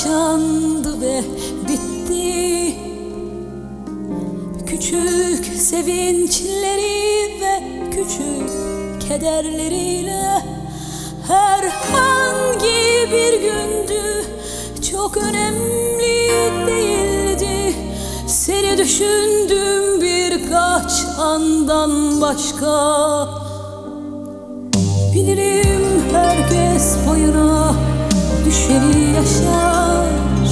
yaşandı ve bitti. Küçük sevinçleri ve küçük kederleriyle herhangi bir gündü, çok önemli değildi. Seni düşündüm birkaç andan başka. Bilirim herkes payına düşeni yaşar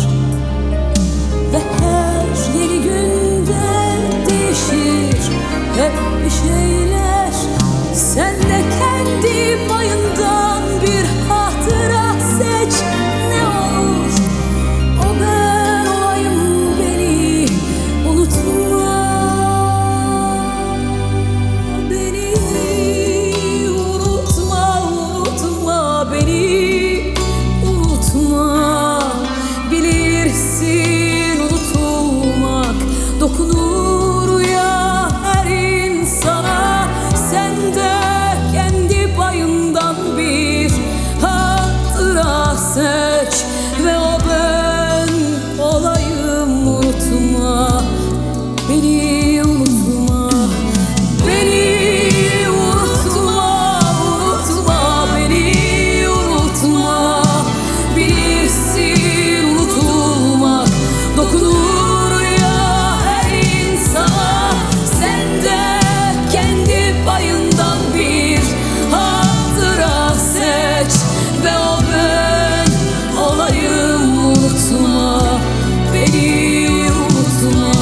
ve her yeni günde değişir hep bir şeyler. Sen de kendi payından bir hatıra seç, ne olur o ben olayım, beni unutma. Beni unutma, unutma, beni unutma. Bilirsin unutulmak dokunur ya her insana. Sen de kendi payından bir hatıra seç ve o ben olayım, unutma. Beni unutma, beni unutma, unutma, beni unutma. Bilirsin unutulmak dokunur ya her insana. Sen de kendi payından bir hatıra seç ve o ben olayım, unutma. Beni unutma.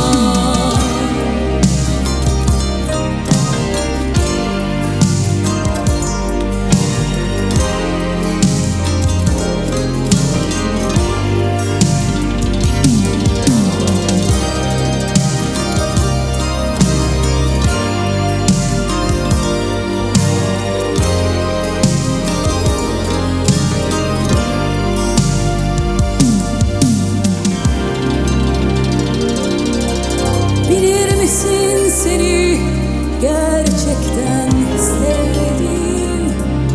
Bilir misin seni gerçekten sevdim.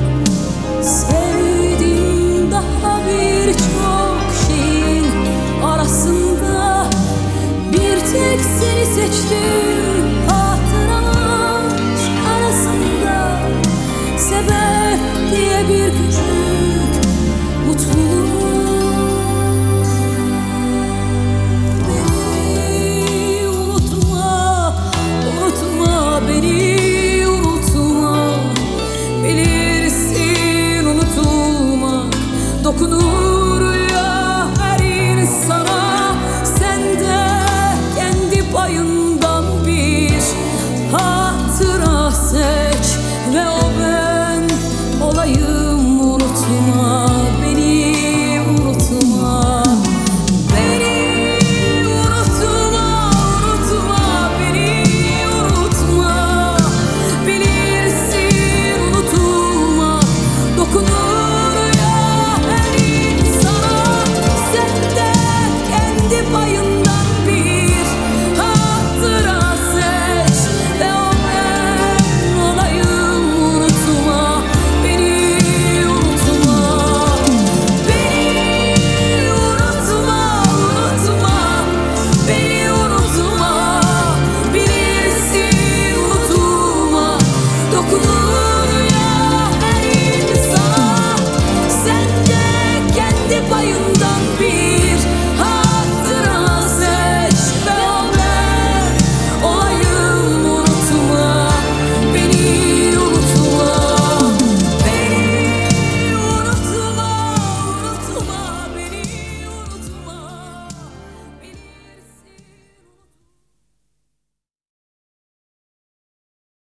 Sevdim daha birçok şeyin arasında. Bir tek seni seçtim hatıralar arasında. Sebep diye bir küçük mutluluk